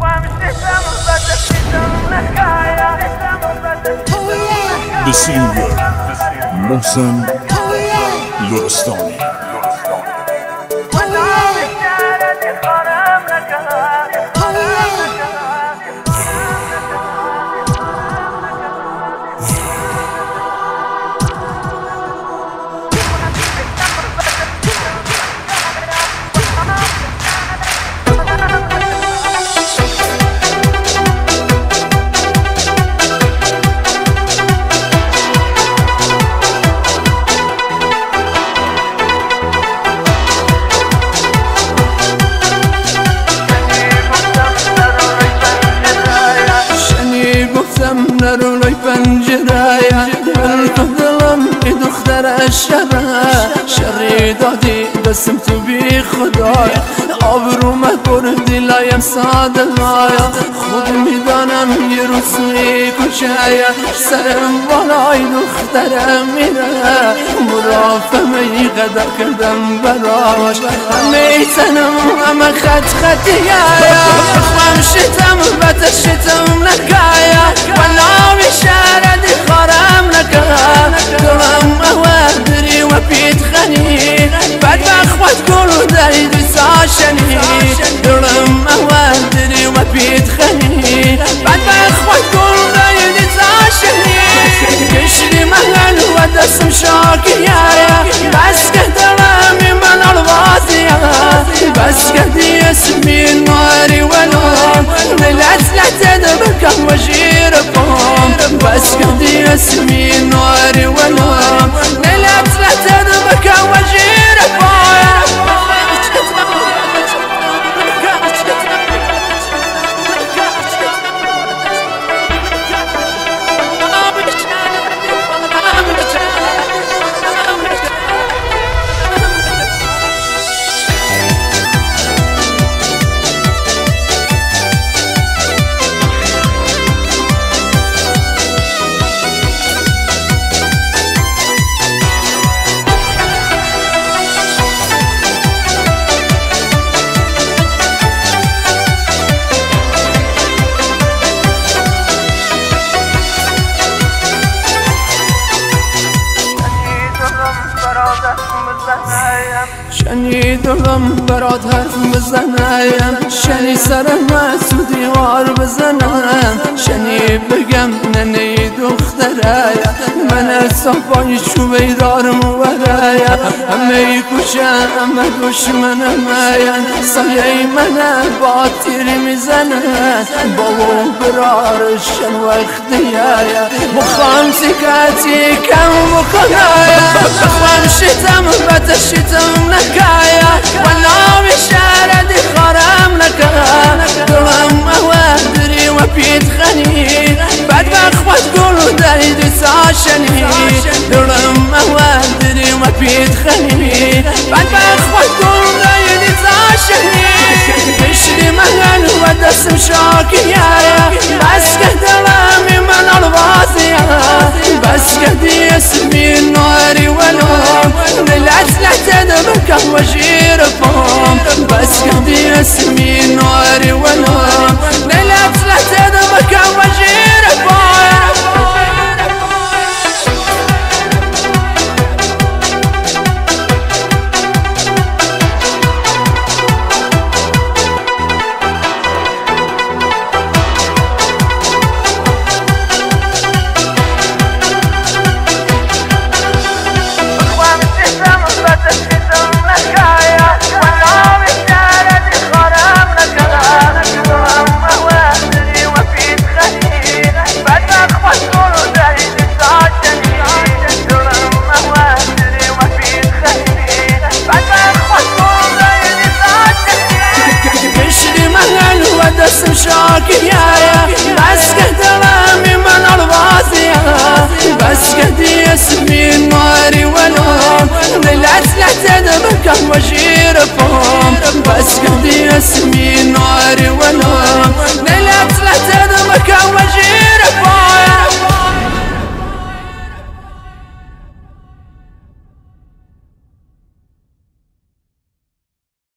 The singer محسن لرستانی. نرو لای پنجره من دلم ای دختر شری دادی دستم تو بی خدای آبرو بردی لایم ساده لایا خود میدانم یه روز توی کشه سرم بالای دخترم میره مرافمه ای قدر کردم براش همه تنم همه خطیه خم شتم بتر شتم نکایا وناوی شردی خارم نکا دلم اوادری و پیت خنی بعد بخوات کلو داید ساشنی دلم اوادری و پیت خنی بعد بخوات کلو داید ساشنی کشری محل و دستم شاکیه بس که دلمی من الوازیه بس که دی اسمی ناری ولوم لت بکم و جیرکم بس که دی اسمی ناری ولوم لت بکم و جیرکم شنی دلم برات حرف بزنم شنی سرم تو دیوار بزنم شنی بگم ننه دختره من صفای چوبه دارم وره همه کشه همه دشمنم سایه من با تیر میزنه بابا برارشن وقتیه بخوام سکتی کم بکنه بخوام شتم بتر شتم نکایا وناوی شردی خارم نکا دلم اوادری و پیت خنی بعد بخوات گلو داید ساشنی دلم اوادری و پیت خنی بعد بخوات گلو داید ساشنی کشری محل و دستم شاکیه بس که دلمی من الوازیه بس که دی اسمی ناری ولوم لت بکم و جیرکم بس که دی اسمی ناری ولوم لت بکم و جیرکم دستم شاکیه بس که دلمی من الوازیه بس که دی اسمی ناری ولوم لت بکم و جیرکم بس که دی اسمی